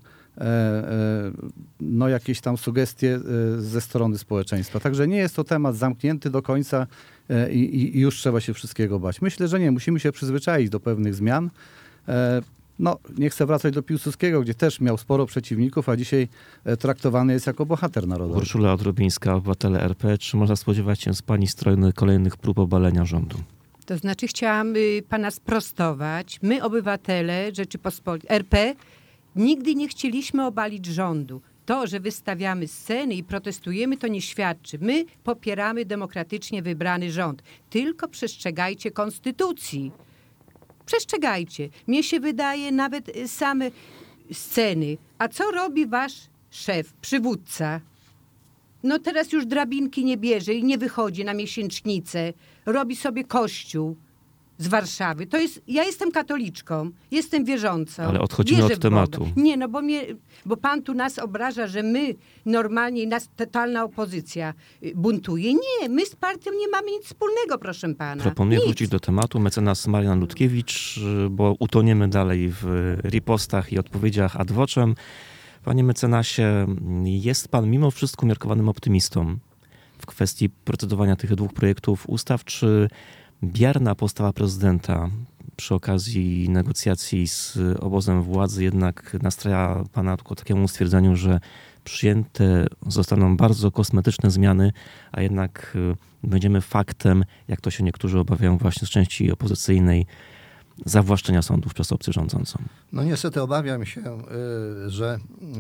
no, jakieś tam sugestie ze strony społeczeństwa. Także nie jest to temat zamknięty do końca i już trzeba się wszystkiego bać. Myślę, że nie. Musimy się przyzwyczaić do pewnych zmian. No, nie chcę wracać do Piłsudskiego, gdzie też miał sporo przeciwników, a dzisiaj traktowany jest jako bohater narodowy. Urszula Odrobińska, Obywatele RP. Czy można spodziewać się z pani strony kolejnych prób obalenia rządu? To znaczy chciałam pana sprostować. My, obywatele Rzeczypospolitej RP, nigdy nie chcieliśmy obalić rządu. To, że wystawiamy sceny i protestujemy, to nie świadczy. My popieramy demokratycznie wybrany rząd. Tylko przestrzegajcie konstytucji. Przestrzegajcie. Mnie się wydaje nawet same sceny. A co robi wasz szef, przywódca? No teraz już drabinki nie bierze i nie wychodzi na miesięcznicę. Robi sobie kościół z Warszawy. To jest, ja jestem katoliczką, jestem wierzącą. Ale odchodzimy Wierzę od w Boga. tematu. Nie, no bo pan tu nas obraża, że my normalnie, nas totalna opozycja buntuje. Nie, my z partią nie mamy nic wspólnego, proszę pana. Proponuję Nic. wrócić do tematu. Mecenas Marian Ludkiewicz, bo utoniemy dalej w ripostach i odpowiedziach ad vocem. Panie mecenasie, jest pan mimo wszystko umiarkowanym optymistą w kwestii procedowania tych dwóch projektów ustaw, czy bierna postawa prezydenta przy okazji negocjacji z obozem władzy jednak nastraja pana ku takiemu stwierdzeniu, że przyjęte zostaną bardzo kosmetyczne zmiany, a jednak będziemy faktem, jak to się niektórzy obawiają właśnie z części opozycyjnej, zawłaszczenia sądów przez opcję rządzącą? No niestety obawiam się, że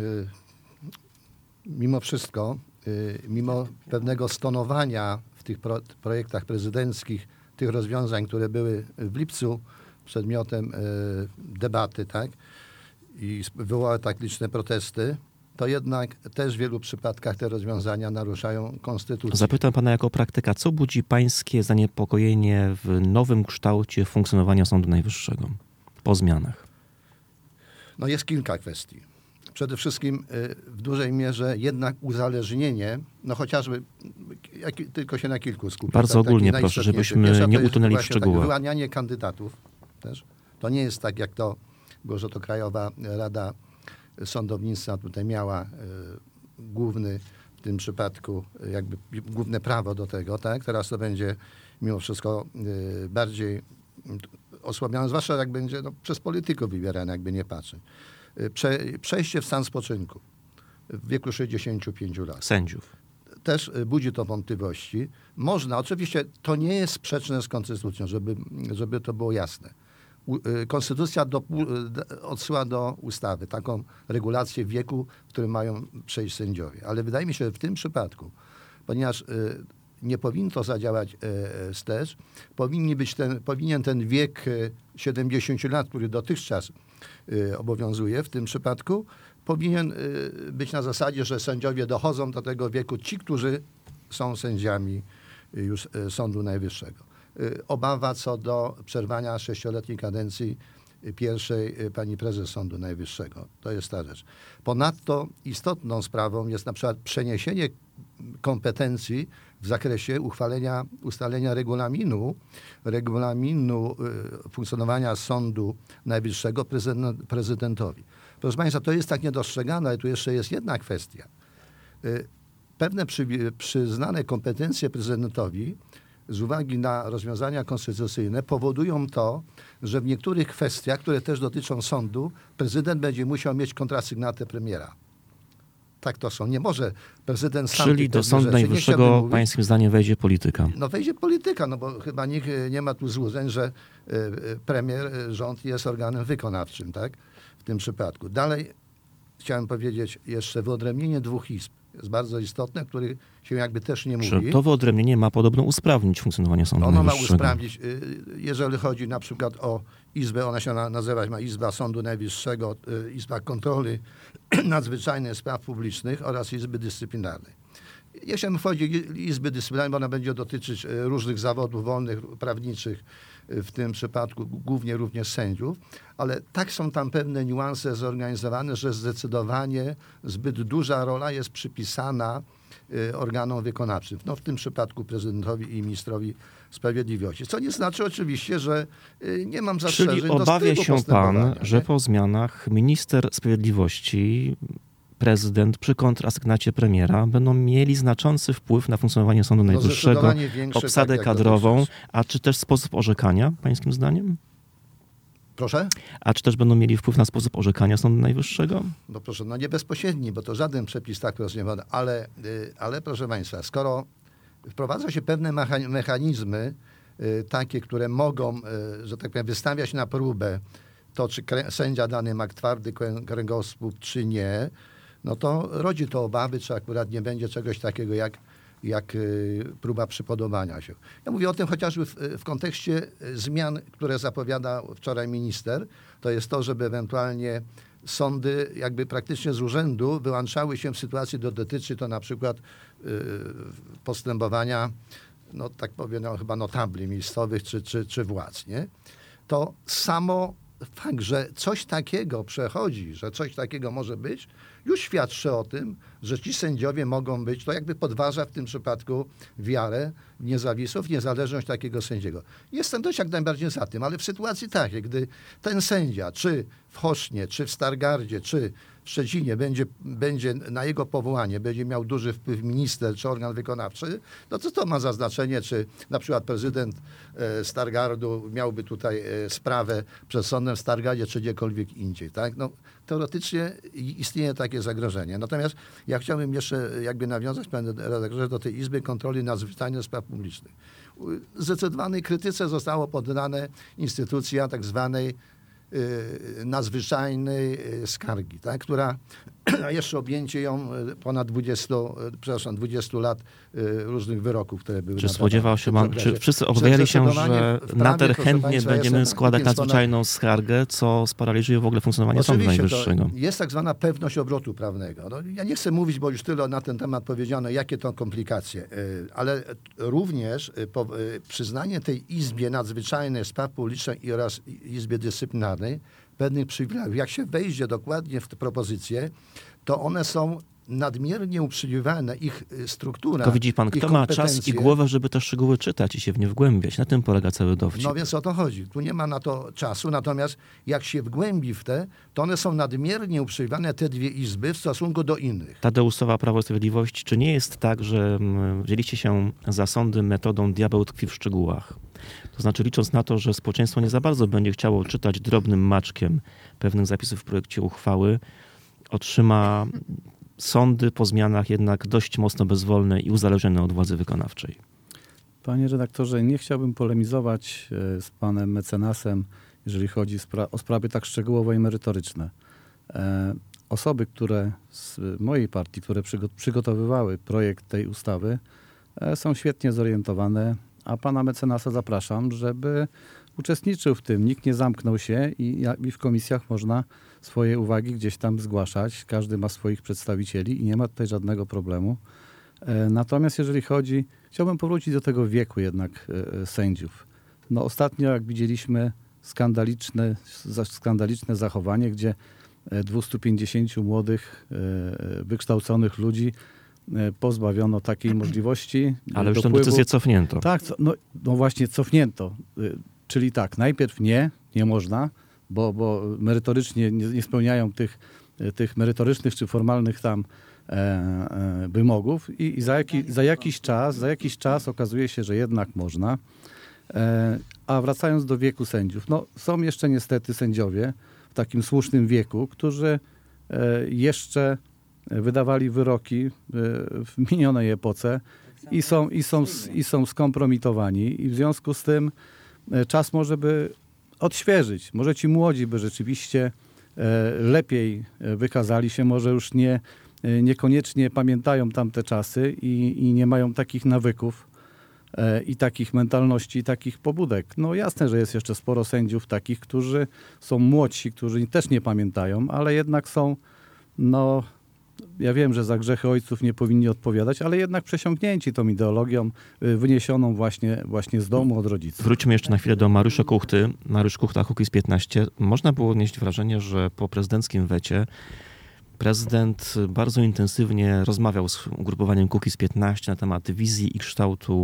mimo wszystko, mimo pewnego stonowania w tych projektach prezydenckich, tych rozwiązań, które były w lipcu przedmiotem debaty, tak, i wywołały tak liczne protesty, to jednak też w wielu przypadkach te rozwiązania naruszają konstytucję. Zapytam pana jako praktyka, co budzi pańskie zaniepokojenie w nowym kształcie funkcjonowania Sądu Najwyższego po zmianach? No jest kilka kwestii. Przede wszystkim w dużej mierze jednak uzależnienie, no chociażby, tylko się na kilku skupię. Bardzo ogólnie taki proszę, najistotniejszy. żebyśmy Pierwsza nie to jest utonęli w właśnie szczegółach. wyłanianie kandydatów też. To nie jest tak, jak to było, że to Krajowa Rada Sądownictwa tutaj miała główny, w tym przypadku jakby główne prawo do tego, tak? Teraz to będzie mimo wszystko bardziej osłabione, zwłaszcza jak będzie przez polityków wybierane, jakby nie patrzeć. Przejście w stan spoczynku w wieku 65 lat. Sędziów. Też budzi to wątpliwości. Można, oczywiście to nie jest sprzeczne z konstytucją, żeby to było jasne. Konstytucja odsyła do ustawy taką regulację wieku, w którym mają przejść sędziowie. Ale wydaje mi się, że w tym przypadku, ponieważ nie powinno to zadziałać wstecz, powinien ten wiek 70 lat, który dotychczas obowiązuje w tym przypadku, powinien być na zasadzie, że sędziowie dochodzą do tego wieku, ci, którzy są sędziami już Sądu Najwyższego. Obawa co do przerwania 6-letniej kadencji pierwszej pani prezes Sądu Najwyższego. To jest ta rzecz. Ponadto istotną sprawą jest na przykład przeniesienie kompetencji w zakresie ustalenia regulaminu funkcjonowania Sądu Najwyższego prezydentowi. Proszę Państwa, to jest tak niedostrzegane, ale tu jeszcze jest jedna kwestia. Pewne przyznane kompetencje prezydentowi z uwagi na rozwiązania konstytucyjne powodują to, że w niektórych kwestiach, które też dotyczą sądu, prezydent będzie musiał mieć kontrasygnatę premiera. Tak to są. Nie może prezydent sam... Czyli do Sądu Najwyższego pańskim zdaniem wejdzie polityka. No wejdzie polityka, no bo chyba nikt nie ma tu złudzeń, że premier, rząd jest organem wykonawczym, tak? W tym przypadku. Dalej chciałem powiedzieć jeszcze wyodrębnienie dwóch izb. Jest bardzo istotne, o których się jakby też nie mówi. Czy to wyodrębnienie ma podobno usprawnić funkcjonowanie Sądu Ono ma Najwyższego? usprawnić, jeżeli chodzi na przykład o izbę, ona się nazywa Izba Sądu Najwyższego, Izba Kontroli Nadzwyczajnej Spraw Publicznych oraz Izby Dyscyplinarnej. Jeśli chodzi o Izby Dyscyplinarnej, bo ona będzie dotyczyć różnych zawodów wolnych, prawniczych, w tym przypadku głównie również sędziów, ale tak są tam pewne niuanse zorganizowane, że zdecydowanie zbyt duża rola jest przypisana organom wykonawczym. No, w tym przypadku prezydentowi i ministrowi sprawiedliwości. Co nie znaczy oczywiście, że nie mam zastrzeżeń Czyli do obawia stylu się pan, postępowania, że nie? po zmianach minister sprawiedliwości, prezydent przy kontrasygnacie premiera będą mieli znaczący wpływ na funkcjonowanie Sądu Najwyższego, zdecydowanie większy, obsadę tak jak kadrową, dotychczas. a czy też sposób orzekania, pańskim zdaniem? Proszę? A czy też będą mieli wpływ na sposób orzekania Sądu Najwyższego? No proszę, no nie bezpośredni, bo to żaden przepis tak rozwiązany, ale proszę Państwa, skoro wprowadza się pewne mechanizmy takie, które mogą, że tak powiem, wystawiać na próbę to, czy sędzia dany ma twardy kręgosłup, czy nie, no to rodzi to obawy, czy akurat nie będzie czegoś takiego jak próba przypodobania się. Ja mówię o tym chociażby w kontekście zmian, które zapowiada wczoraj minister. To jest to, żeby ewentualnie sądy jakby praktycznie z urzędu wyłączały się w sytuacji, dotyczy to na przykład postępowania, no tak powiem, no, chyba notabli miejscowych czy władz, nie? To samo fakt, że coś takiego przechodzi, że coś takiego może być, już świadczy o tym, że ci sędziowie mogą być, to jakby podważa w tym przypadku wiarę w niezawisłość, niezależność takiego sędziego. Jestem dość jak najbardziej za tym, ale w sytuacji takiej, gdy ten sędzia, czy w Chosznie, czy w Stargardzie, czy w Szczecinie będzie na jego powołanie, będzie miał duży wpływ minister czy organ wykonawczy, no to ma za znaczenie, czy na przykład prezydent Stargardu miałby tutaj sprawę przed sądem w Stargardzie, czy gdziekolwiek indziej. Tak? No, teoretycznie istnieje takie zagrożenie. Natomiast ja chciałbym jeszcze jakby nawiązać, panie redaktorze, do tej Izby Kontroli Nadzwyczajnej Spraw Publicznych. Zdecydowanej krytyce zostało poddane instytucja tak zwanej nadzwyczajnej skargi, tak, która jeszcze objęcie ją ponad 20 lat różnych wyroków, które były. Czy spodziewał się pan, czy wszyscy obawiali się, że nader będziemy składać nadzwyczajną skargę, co sparaliżuje w ogóle funkcjonowanie Sądu Najwyższego? Jest tak zwana pewność obrotu prawnego. No, ja nie chcę mówić, bo już tyle na ten temat powiedziano, jakie to komplikacje, ale również przyznanie tej Izbie Nadzwyczajnej Spraw Publicznych oraz Izbie Dyscyplinarnej pewnych przywilejów. Jak się wejdzie dokładnie w te propozycje, to one są nadmiernie uprzywilejowane, ich struktura. To widzi pan, kto ma czas i głowę, żeby te szczegóły czytać i się w nie wgłębiać. Na tym polega cały dowcip. No więc o to chodzi. Tu nie ma na to czasu, natomiast jak się wgłębi w te, to one są nadmiernie uprzywilejowane, te dwie izby, w stosunku do innych. Tadeuszowa Prawo i Sprawiedliwość, czy nie jest tak, że wzięliście się za sądy metodą diabeł tkwi w szczegółach? To znaczy licząc na to, że społeczeństwo nie za bardzo będzie chciało czytać drobnym maczkiem pewnych zapisów w projekcie uchwały, otrzyma sądy po zmianach jednak dość mocno bezwolne i uzależnione od władzy wykonawczej. Panie redaktorze, nie chciałbym polemizować z panem mecenasem, jeżeli chodzi o sprawy tak szczegółowe i merytoryczne. Osoby, które z mojej partii, które przygotowywały projekt tej ustawy, są świetnie zorientowane, a pana mecenasa zapraszam, żeby uczestniczył w tym. Nikt nie zamknął się i w komisjach można swoje uwagi gdzieś tam zgłaszać. Każdy ma swoich przedstawicieli i nie ma tutaj żadnego problemu. Natomiast jeżeli chodzi Chciałbym powrócić do tego wieku jednak sędziów. No ostatnio, jak widzieliśmy, skandaliczne zachowanie, gdzie 250 młodych, wykształconych ludzi pozbawiono takiej możliwości. Ale już tę dopływu. decyzję cofnięto. Tak, no właśnie cofnięto. Czyli tak, najpierw nie można, bo merytorycznie nie spełniają tych merytorycznych czy formalnych tam wymogów i za jakiś czas okazuje się, że jednak można. A wracając do wieku sędziów, no są jeszcze niestety sędziowie w takim słusznym wieku, którzy jeszcze wydawali wyroki w minionej epoce i są skompromitowani i w związku z tym czas może by odświeżyć. Może ci młodzi by rzeczywiście lepiej wykazali się, może już niekoniecznie pamiętają tamte czasy i nie mają takich nawyków i takich mentalności, i takich pobudek. No jasne, że jest jeszcze sporo sędziów takich, którzy są młodsi, którzy też nie pamiętają, ale jednak są, no ja wiem, że za grzechy ojców nie powinni odpowiadać, ale jednak przesiąknięci tą ideologią wyniesioną właśnie z domu od rodziców. Wróćmy jeszcze na chwilę do Mariusza Kuchty. Mariusz Kuchta, Kukiz15. Można było odnieść wrażenie, że po prezydenckim wecie prezydent bardzo intensywnie rozmawiał z ugrupowaniem Kukiz15 na temat wizji i kształtu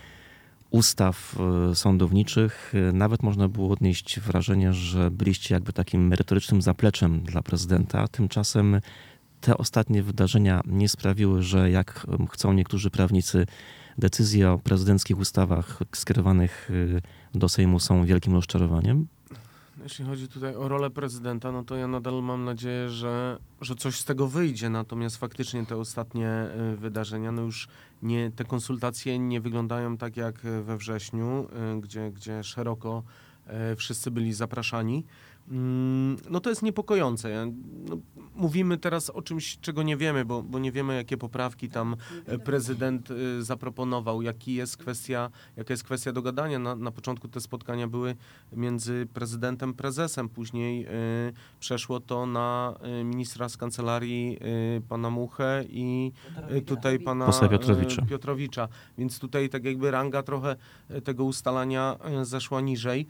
ustaw sądowniczych. Nawet można było odnieść wrażenie, że byliście jakby takim merytorycznym zapleczem dla prezydenta. Tymczasem te ostatnie wydarzenia nie sprawiły, że jak chcą niektórzy prawnicy, decyzje o prezydenckich ustawach skierowanych do Sejmu są wielkim rozczarowaniem? Jeśli chodzi tutaj o rolę prezydenta, no to ja nadal mam nadzieję, że coś z tego wyjdzie, natomiast faktycznie te ostatnie wydarzenia, no już te konsultacje nie wyglądają tak jak we wrześniu, gdzie szeroko wszyscy byli zapraszani. No to jest niepokojące. Mówimy teraz o czymś, czego nie wiemy, bo nie wiemy, jakie poprawki tam prezydent zaproponował, jaka jest kwestia dogadania. Na początku te spotkania były między prezydentem, prezesem, później przeszło to na ministra z kancelarii pana Muchę i tutaj pana posła Piotrowicza. Więc tutaj tak jakby ranga trochę tego ustalania zeszła niżej.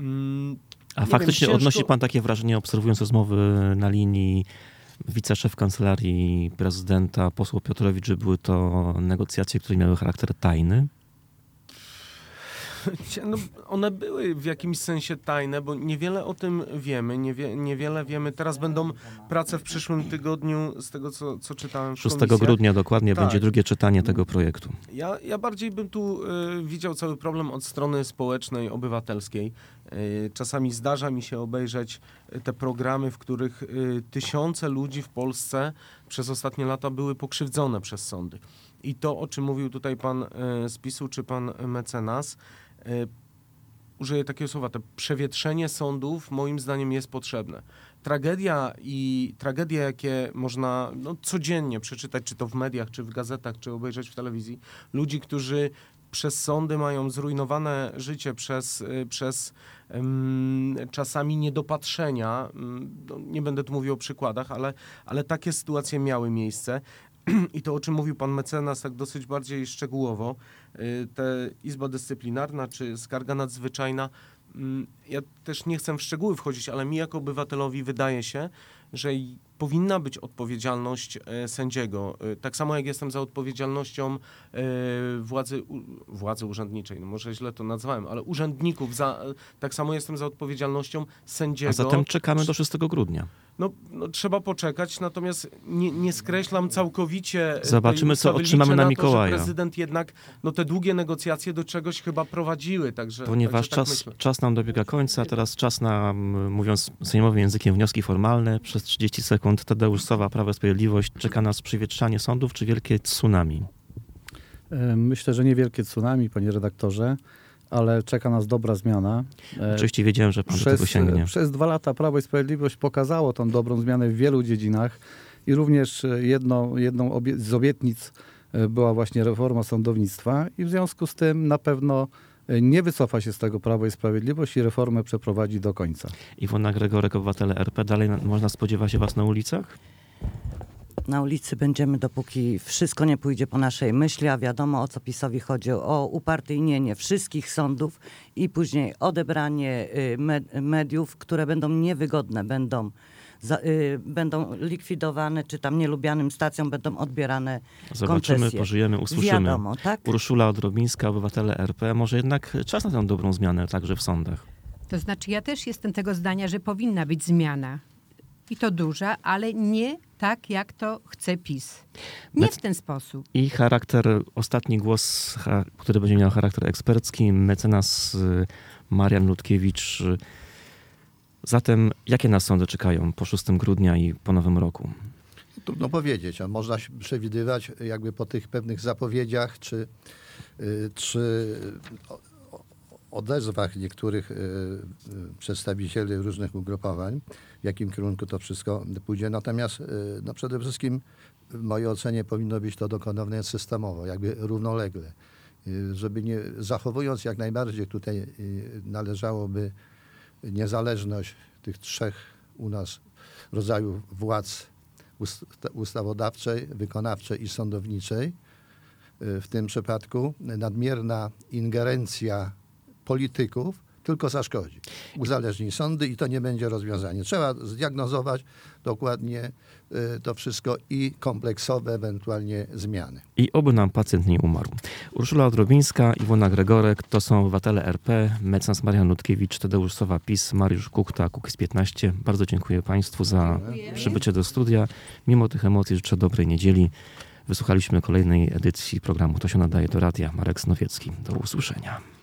A faktycznie odnosi pan takie wrażenie, obserwując rozmowy na linii wiceszef kancelarii prezydenta, poseł Piotrowicz, że były to negocjacje, które miały charakter tajny? No, one były w jakimś sensie tajne, bo niewiele o tym wiemy, niewiele wiemy. Teraz będą prace w przyszłym tygodniu, z tego co czytałem w 6 komisjach. grudnia dokładnie Tak. będzie drugie czytanie tego projektu. Ja bardziej bym tu widział cały problem od strony społecznej, obywatelskiej. Czasami zdarza mi się obejrzeć te programy, w których tysiące ludzi w Polsce przez ostatnie lata były pokrzywdzone przez sądy. I to, o czym mówił tutaj pan z PiS-u czy pan mecenas, użyję takiego słowa, to przewietrzenie sądów moim zdaniem jest potrzebne. Tragedie, jakie można codziennie przeczytać, czy to w mediach, czy w gazetach, czy obejrzeć w telewizji, ludzi, którzy przez sądy mają zrujnowane życie przez czasami niedopatrzenia. Nie będę tu mówił o przykładach, ale takie sytuacje miały miejsce. I to, o czym mówił pan mecenas, tak dosyć bardziej szczegółowo, te Izba Dyscyplinarna czy skarga nadzwyczajna, ja też nie chcę w szczegóły wchodzić, ale mi jako obywatelowi wydaje się, że powinna być odpowiedzialność sędziego. Tak samo jak jestem za odpowiedzialnością władzy urzędniczej, no może źle to nazwałem, ale urzędników, tak samo jestem za odpowiedzialnością sędziego. A zatem czekamy do 6 grudnia. No, trzeba poczekać, natomiast nie skreślam całkowicie. Zobaczymy, co tej ustawy. otrzymamy Liczę na to, Mikołaja. że prezydent jednak te długie negocjacje do czegoś chyba prowadziły. Ponieważ czas nam dobiega końca, teraz czas na, mówiąc sejmowym językiem, wnioski formalne. Przez 30 sekund Tadeusz Sowa, Prawo i Sprawiedliwość. Czeka nas przywietrzanie sądów czy wielkie tsunami? Myślę, że niewielkie tsunami, panie redaktorze, ale czeka nas dobra zmiana. Oczywiście wiedziałem, że pan do tego sięgnie. Przez 2 lata Prawo i Sprawiedliwość pokazało tą dobrą zmianę w wielu dziedzinach i również jedną z obietnic była właśnie reforma sądownictwa i w związku z tym na pewno nie wycofa się z tego Prawo i Sprawiedliwość i reformę przeprowadzi do końca. Iwona Gregorek, Obywatele RP. Dalej można spodziewać się was na ulicach? Na ulicy będziemy, dopóki wszystko nie pójdzie po naszej myśli, a wiadomo, o co PiS-owi chodzi, o upartyjnienie wszystkich sądów i później odebranie mediów, które będą niewygodne, będą likwidowane, czy tam nielubianym stacjom będą odbierane Zobaczymy, koncesje. pożyjemy, usłyszymy. Wiadomo, tak? Urszula Odrobińska, Obywatele RP. Może jednak czas na tę dobrą zmianę także w sądach. To znaczy, ja też jestem tego zdania, że powinna być zmiana. I to duża, ale nie tak, jak to chce PiS. Nie w ten sposób. I ostatni głos, który będzie miał charakter ekspercki, mecenas Marian Ludkiewicz. Zatem jakie nas sądy czekają po 6 grudnia i po Nowym Roku? Trudno powiedzieć, a można się przewidywać jakby po tych pewnych zapowiedziach, czy odezwach niektórych przedstawicieli różnych ugrupowań, w jakim kierunku to wszystko pójdzie. Natomiast no przede wszystkim w mojej ocenie powinno być to dokonane systemowo, jakby równolegle. Żeby nie, zachowując jak najbardziej tutaj należałoby niezależność tych 3 u nas rodzajów władz ustawodawczej, wykonawczej i sądowniczej. W tym przypadku nadmierna ingerencja polityków tylko zaszkodzi. Uzależni sądy i to nie będzie rozwiązanie. Trzeba zdiagnozować dokładnie to wszystko i kompleksowe ewentualnie zmiany. I oby nam pacjent nie umarł. Urszula Odrobińska, Iwona Gregorek, to są Obywatele RP, mecenas Marian Ludkiewicz, Tadeusz Sowa, PiS, Mariusz Kuchta, Kukiz15. Bardzo dziękuję Państwu za przybycie do studia. Mimo tych emocji życzę dobrej niedzieli. Wysłuchaliśmy kolejnej edycji programu To się nadaje do radia. Marek Snowiecki. Do usłyszenia.